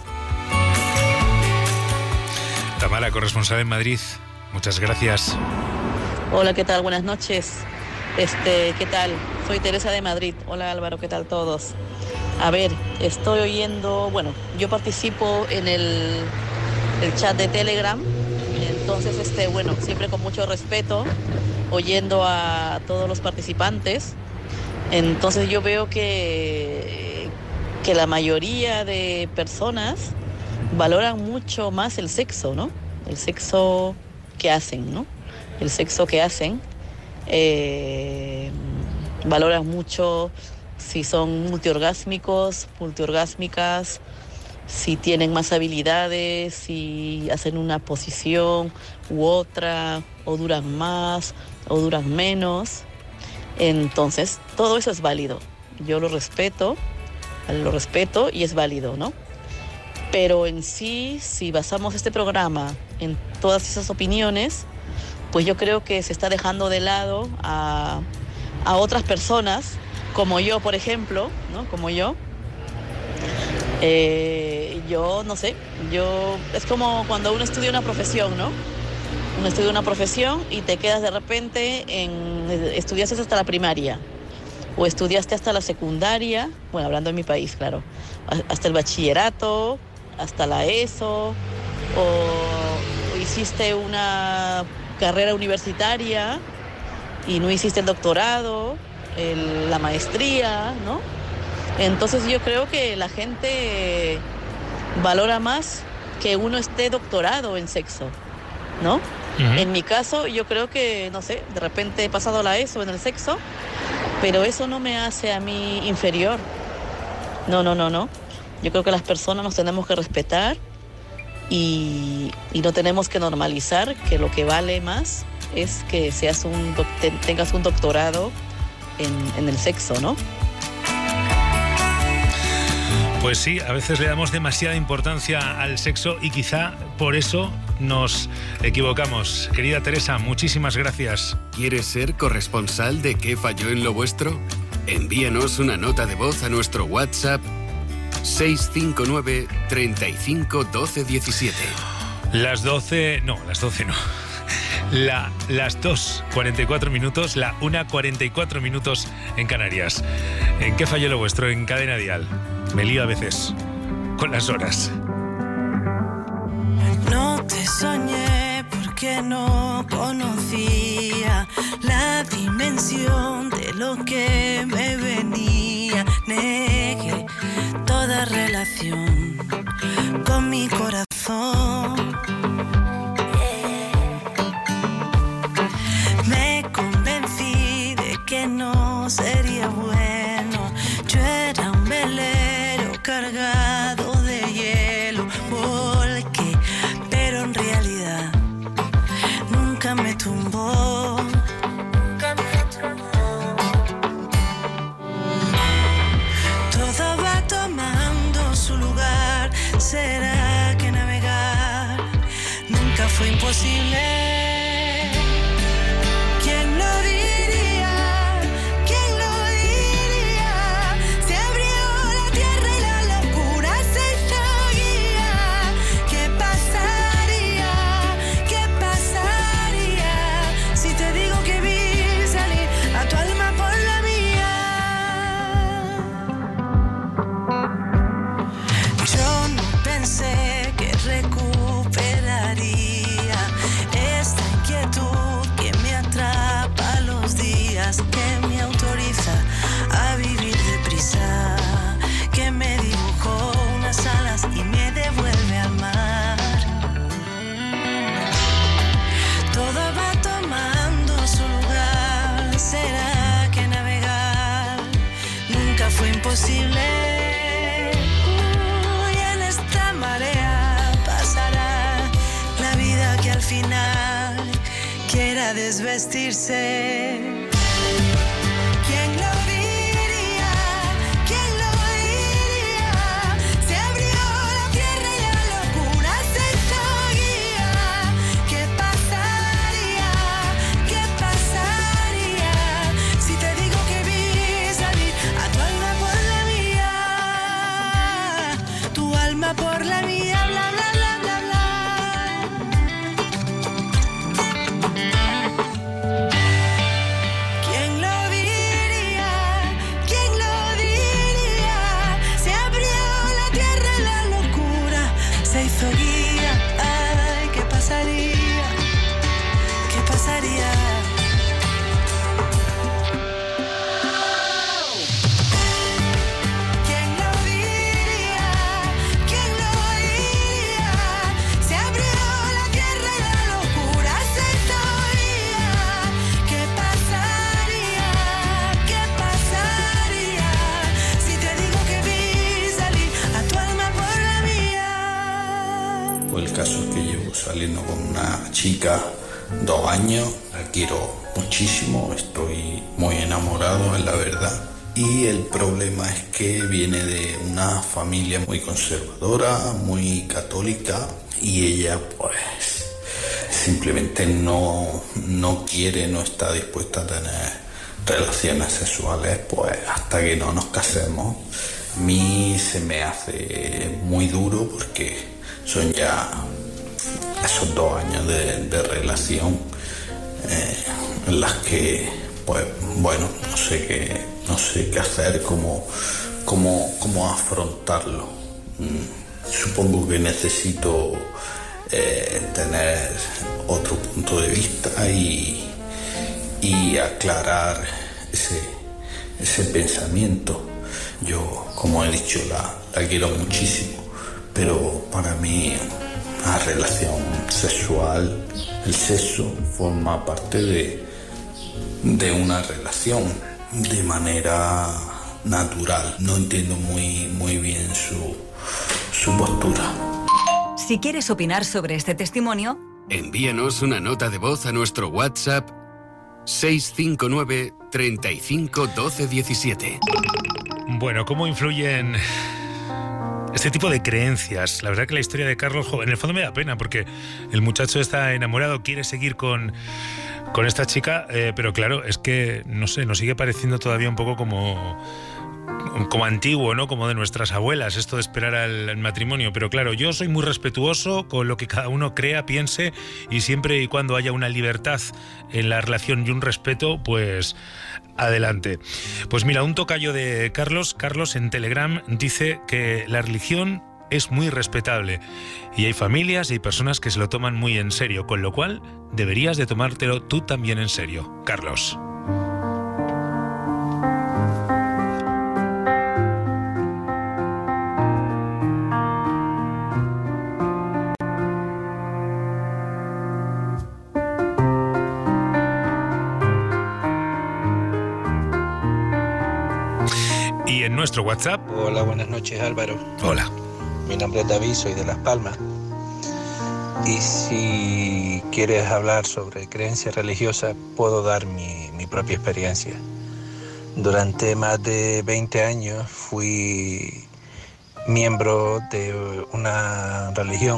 Tamara, corresponsal en Madrid, muchas gracias. Hola, ¿qué tal? Buenas noches. Este, ¿qué tal? Soy Teresa de Madrid. Hola Álvaro, ¿qué tal todos? A ver, estoy oyendo, bueno, yo participo en el, el chat de Telegram, entonces, este, bueno, siempre con mucho respeto, oyendo a todos los participantes. Entonces yo veo que, que la mayoría de personas valoran mucho más el sexo, ¿no? El sexo que hacen, ¿no? El sexo que hacen. Eh, valoran mucho si son multiorgásmicos, multiorgásmicas, si tienen más habilidades, si hacen una posición u otra, o duran más, o duran menos. Entonces, todo eso es válido. Yo lo respeto, lo respeto y es válido, ¿no? Pero en sí, si basamos este programa en todas esas opiniones, pues yo creo que se está dejando de lado a, a otras personas, como yo, por ejemplo, ¿no? Como yo. Eh, yo, no sé, yo... Es como cuando uno estudia una profesión, ¿no? Uno estudia una profesión y te quedas de repente en... Estudiaste hasta la primaria, o estudiaste hasta la secundaria, bueno, hablando en mi país, claro, hasta el bachillerato, hasta la ESO, o, o hiciste una carrera universitaria y no hiciste el doctorado, el, la maestría, ¿no? Entonces yo creo que la gente valora más que uno esté doctorado en sexo, ¿no? Uh-huh. En mi caso, yo creo que, no sé, de repente he pasado la ESO en el sexo, pero eso no me hace a mí inferior. No, no, no, no. Yo creo que las personas nos tenemos que respetar y, y no tenemos que normalizar que lo que vale más es que seas un te, tengas un doctorado en, en el sexo, ¿no? Pues sí, a veces le damos demasiada importancia al sexo y quizá por eso nos equivocamos. Querida Teresa, muchísimas gracias. ¿Quieres ser corresponsal de ¿Qué falló en lo vuestro? Envíanos una nota de voz a nuestro WhatsApp seis cinco nueve, treinta y cinco, doce, diecisiete. Las doce... No, las doce no. La, las dos cuarenta y cuatro minutos, la una cuarenta y cuatro minutos en Canarias. ¿En qué falló lo vuestro? En Cadena Dial. Me lío a veces con las horas. No te soñé porque no conocía la dimensión de lo que me venía. Negué toda relación con mi corazón. Me convencí de que no sería bueno. Yo era un velero cargado de hielo. Volqué, pero en realidad nunca me tumbó. Todo va tomando su lugar. ¿Será que navegar nunca fue imposible? ¿Quién lo diría? ¿Quién lo diría? Se abrió la tierra. para desvestirse. ¿Quién lo diría? ¿Quién lo diría? Se abrió la tierra y la locura se hizo guía. ¿Qué pasaría? ¿Qué pasaría si te digo que vi salir a tu alma por la mía? Tu alma por la mía, bla bla bla bla bla. ¿Quién lo diría? ¿Quién lo diría? Se abrió la tierra y la locura se hizo guía. Ay, ¿qué pasaría? ¿Qué pasaría? ¿Quién lo diría? ¿Quién lo diría? Se abrió la tierra y la locura se hizo guía. ¿Qué pasaría? ¿Qué pasaría si te digo que vi salir a tu alma por la mía? Pues el caso es que llevo saliendo con una chica dos años, la quiero muchísimo, estoy muy enamorado, es la verdad. Y el problema es que viene de una familia muy conservadora, muy católica, y ella pues simplemente no, no quiere, no está dispuesta a tener relaciones sexuales pues hasta que no nos casemos. A mí se me hace muy duro porque son ya esos dos años de, de relación eh, en las que pues bueno, no sé qué, no sé qué hacer, cómo, cómo, cómo afrontarlo. Mm, supongo que necesito eh, tener otro punto de vista y, y aclarar ese, ese pensamiento. Yo, como he dicho, la, la quiero muchísimo, pero para mí la relación sexual, el sexo, forma parte de, de una relación de manera natural. No entiendo muy, muy bien su, su postura. Si quieres opinar sobre este testimonio, envíanos una nota de voz a nuestro WhatsApp seis cinco nueve, treinta y cinco, doce diecisiete. Bueno, ¿cómo influyen este tipo de creencias? La verdad que la historia de Carlos, en el fondo me da pena porque el muchacho está enamorado, quiere seguir con, con esta chica, eh, pero claro, es que, no sé, nos sigue pareciendo todavía un poco como, como antiguo, ¿no? Como de nuestras abuelas, esto de esperar al, al matrimonio. Pero claro, yo soy muy respetuoso con lo que cada uno crea, piense, y siempre y cuando haya una libertad en la relación y un respeto, pues adelante. Pues mira, un tocayo de Carlos, Carlos en Telegram dice que la religión es muy respetable y hay familias y hay personas que se lo toman muy en serio, con lo cual deberías de tomártelo tú también en serio. Carlos. En nuestro WhatsApp. Hola, buenas noches, Álvaro. Hola. Mi nombre es David, soy de Las Palmas. Y si quieres hablar sobre creencias religiosas, puedo dar mi, mi propia experiencia. Durante más de veinte años fui miembro de una religión,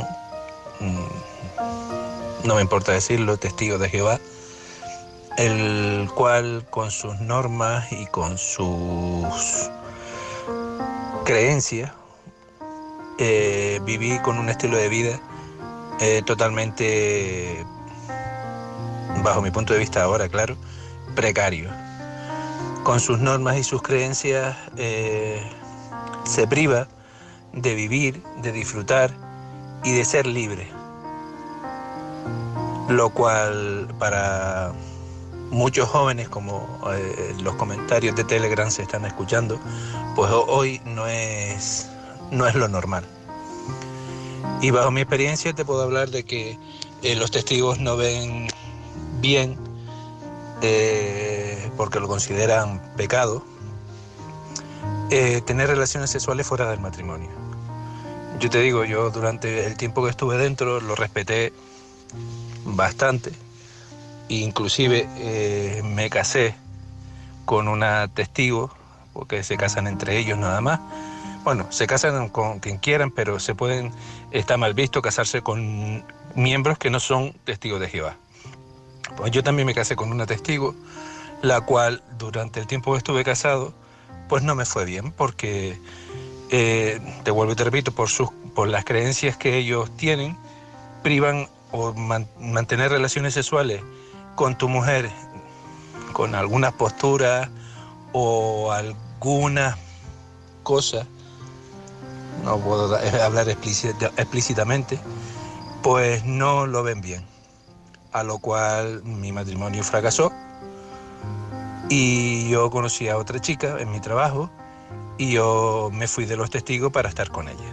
no me importa decirlo, testigo de Jehová, el cual con sus normas y con sus creencias, eh, viví con un estilo de vida eh, totalmente, bajo mi punto de vista ahora, claro, precario. Con sus normas y sus creencias eh, se priva de vivir, de disfrutar y de ser libre. Lo cual para muchos jóvenes, como eh, los comentarios de Telegram se están escuchando, pues hoy no es, no es lo normal. Y bajo mi experiencia te puedo hablar de que eh, los testigos no ven bien, eh, porque lo consideran pecado, eh, tener relaciones sexuales fuera del matrimonio. Yo te digo, yo durante el tiempo que estuve dentro lo respeté bastante, inclusive eh, me casé con una testigo, porque se casan entre ellos nada más. Bueno, se casan con quien quieran, pero se pueden, está mal visto casarse con miembros que no son testigos de Jehová. Pues yo también me casé con una testigo, la cual durante el tiempo que estuve casado, pues no me fue bien, porque eh, te vuelvo y te repito, por, sus, por las creencias que ellos tienen, privan o man, mantener relaciones sexuales con tu mujer con algunas posturas o algunas cosas, no puedo hablar explícita, explícitamente, pues no lo ven bien. A lo cual mi matrimonio fracasó y yo conocí a otra chica en mi trabajo y yo me fui de los testigos para estar con ella.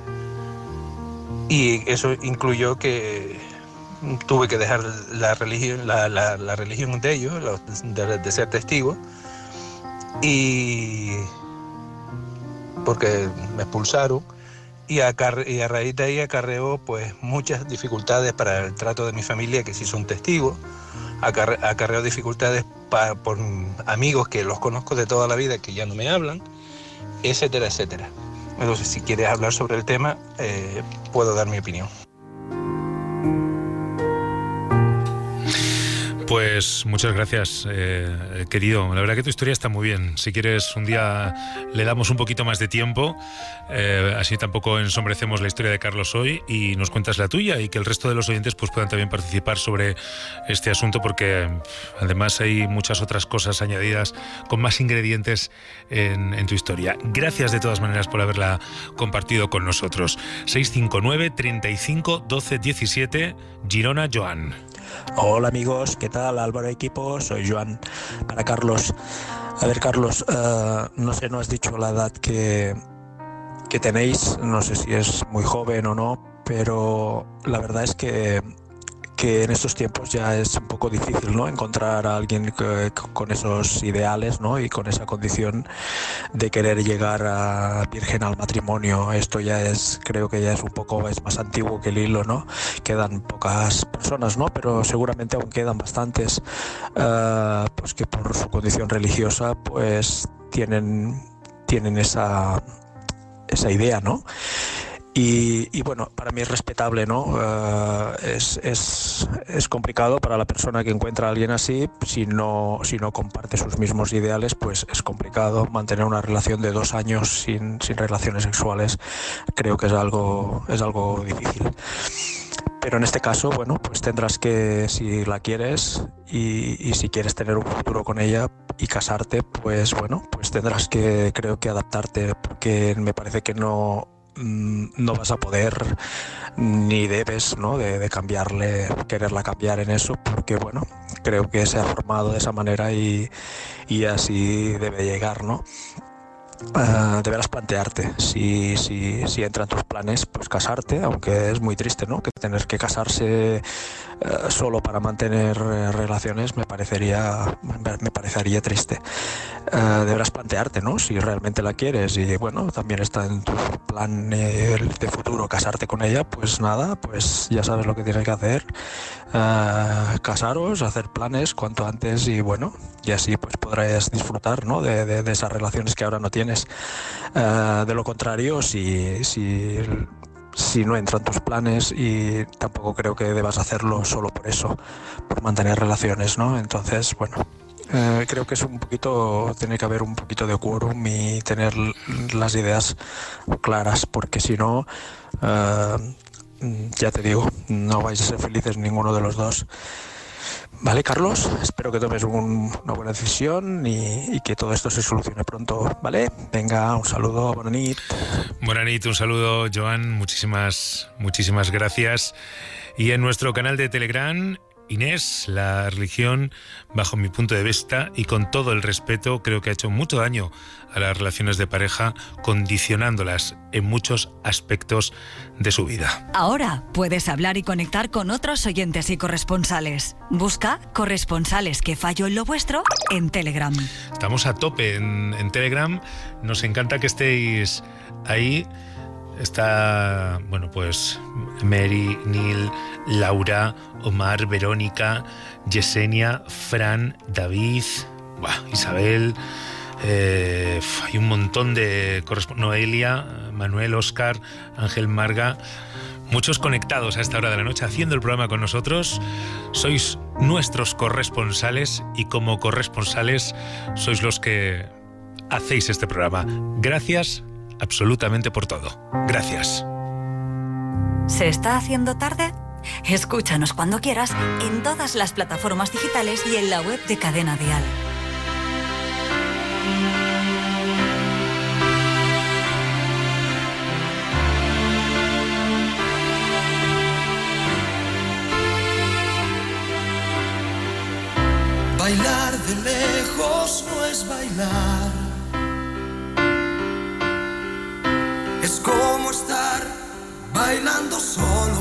Y eso incluyó que tuve que dejar la religión, la, la, la religión de ellos, de, de ser testigo, y porque me expulsaron. Y a, y a raíz de ahí acarreó pues muchas dificultades para el trato de mi familia, que sí son testigos, acarre, acarreó dificultades para, por amigos que los conozco de toda la vida que ya no me hablan, etcétera, etcétera. Entonces, si quieres hablar sobre el tema, eh, puedo dar mi opinión. Pues muchas gracias, eh, querido. La verdad que tu historia está muy bien. Si quieres, un día le damos un poquito más de tiempo, eh, así tampoco ensombrecemos la historia de Carlos hoy y nos cuentas la tuya y que el resto de los oyentes pues puedan también participar sobre este asunto, porque además hay muchas otras cosas añadidas con más ingredientes en, en tu historia. Gracias de todas maneras por haberla compartido con nosotros. seis cinco nueve, treinta y cinco, doce, diecisiete, Girona, Joan. Hola amigos, ¿qué tal? Álvaro, equipo, soy Joan. Para Carlos, a ver Carlos, uh, no sé, no has dicho la edad que, que tenéis, no sé si es muy joven o no, pero la verdad es que, que en estos tiempos ya es un poco difícil, ¿no?, encontrar a alguien que, con esos ideales, ¿no?, y con esa condición de querer llegar a virgen al matrimonio. Esto ya es, creo que ya es un poco, es más antiguo que el hilo, ¿no? Quedan pocas personas, ¿no?, pero seguramente aún quedan bastantes, uh, pues que por su condición religiosa pues tienen, tienen esa, esa idea, ¿no? Y, y bueno, para mí es respetable, ¿no? Uh, es, es, es complicado para la persona que encuentra a alguien así, si no, si no comparte sus mismos ideales, pues es complicado mantener una relación de dos años sin, sin relaciones sexuales. Creo que es algo, es algo difícil. Pero en este caso, bueno, pues tendrás que, si la quieres y, y si quieres tener un futuro con ella y casarte, pues bueno, pues tendrás que, creo que adaptarte, porque me parece que no... no vas a poder ni debes, ¿no?, de, de cambiarle, quererla cambiar en eso, porque bueno, creo que se ha formado de esa manera y, y así debe llegar, ¿no? Uh, deberás plantearte si, si, si entra en tus planes pues casarte, aunque es muy triste, ¿no?, que tener que casarse uh, solo para mantener uh, relaciones me parecería me parecería triste. Uh, deberás plantearte, ¿no?, si realmente la quieres y bueno, también está en tu plan eh, de futuro casarte con ella, pues nada, pues ya sabes lo que tienes que hacer, uh, casaros, hacer planes cuanto antes y bueno, y así pues podrás disfrutar, ¿no?, de, de, de esas relaciones que ahora no tienes. Uh, de lo contrario, si, si, si no entran tus planes, y tampoco creo que debas hacerlo solo por eso, por mantener relaciones, ¿no? Entonces, bueno, uh, creo que es un poquito, tiene que haber un poquito de quórum y tener las ideas claras, porque si no, uh, ya te digo, no vais a ser felices ninguno de los dos. Vale, Carlos, espero que tomes un, una buena decisión y, y que todo esto se solucione pronto, ¿vale? Venga, un saludo, buena nit. Buena nit, un saludo, Joan, muchísimas, muchísimas gracias. Y en nuestro canal de Telegram, Inés, la religión, bajo mi punto de vista y con todo el respeto, creo que ha hecho mucho daño a las relaciones de pareja, condicionándolas en muchos aspectos de su vida. Ahora puedes hablar y conectar con otros oyentes y corresponsales. Busca Corresponsales que fallo en lo vuestro en Telegram. Estamos a tope en, en Telegram. Nos encanta que estéis ahí. Está, bueno, pues Mary, Neil, Laura, Omar, Verónica, Yesenia, Fran, David, buah, Isabel, eh, hay un montón de corresponsales, Noelia, Manuel, Óscar, Ángel, Marga, muchos conectados a esta hora de la noche haciendo el programa con nosotros. Sois nuestros corresponsales y como corresponsales sois los que hacéis este programa. Gracias absolutamente por todo. Gracias. ¿Se está haciendo tarde? Escúchanos cuando quieras en todas las plataformas digitales y en la web de Cadena Dial. Bailar de lejos no es bailar. Es como estar bailando solo.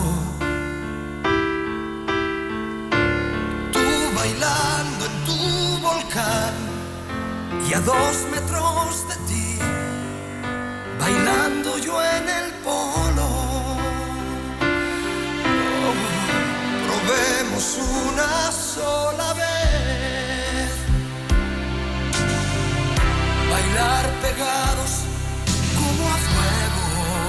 Tú bailando en tu volcán y a dos metros de ti, bailando yo en el polo. Oh, probemos una sola vez, bailar pegados como a fuego,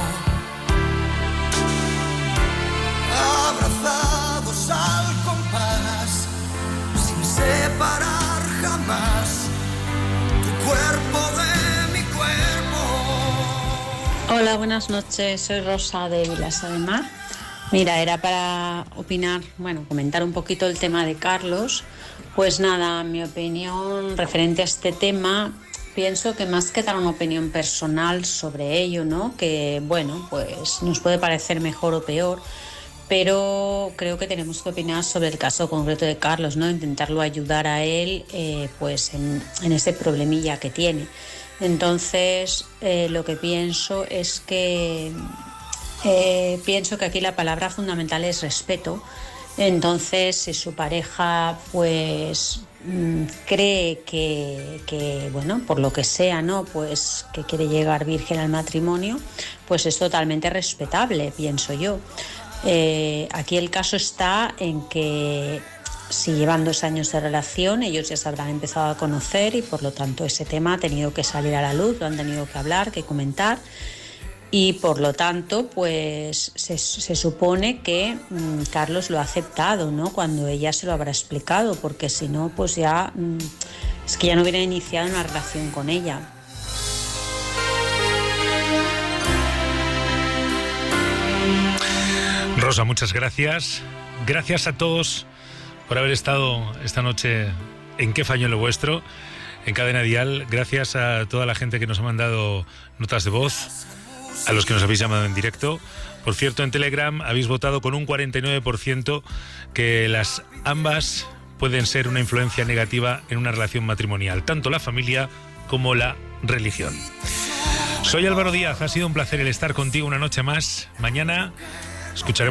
abrazados al compás, sin separar jamás tu cuerpo de mi cuerpo. Hola, buenas noches, soy Rosa de Vilassar de Mar. Mira, era para opinar, bueno, comentar un poquito el tema de Carlos. Pues nada, mi opinión referente a este tema, pienso que más que dar una opinión personal sobre ello, ¿no? Que, bueno, pues nos puede parecer mejor o peor, pero creo que tenemos que opinar sobre el caso concreto de Carlos, ¿no? Intentarlo ayudar a él, eh, pues en, en ese problemilla que tiene. Entonces, eh, lo que pienso es que eh, pienso que aquí la palabra fundamental es respeto. Entonces, si su pareja, pues cree que, que, bueno, por lo que sea, ¿no? Pues que quiere llegar virgen al matrimonio, pues es totalmente respetable, pienso yo. Eh, aquí el caso está en que si llevan dos años de relación, ellos ya se habrán empezado a conocer y por lo tanto ese tema ha tenido que salir a la luz, lo han tenido que hablar, que comentar. Y por lo tanto, pues se, se supone que mmm, Carlos lo ha aceptado, ¿no? Cuando ella se lo habrá explicado, porque si no, pues ya mmm, es que ya no hubiera iniciado una relación con ella. Rosa, muchas gracias. Gracias a todos por haber estado esta noche en ¿Qué falló en lo vuestro? En Cadena Dial. Gracias a toda la gente que nos ha mandado notas de voz, a los que nos habéis llamado en directo. Por cierto, en Telegram habéis votado con un cuarenta y nueve por ciento que las ambas pueden ser una influencia negativa en una relación matrimonial, tanto la familia como la religión. Soy Álvaro Díaz, ha sido un placer el estar contigo una noche más. Mañana escucharemos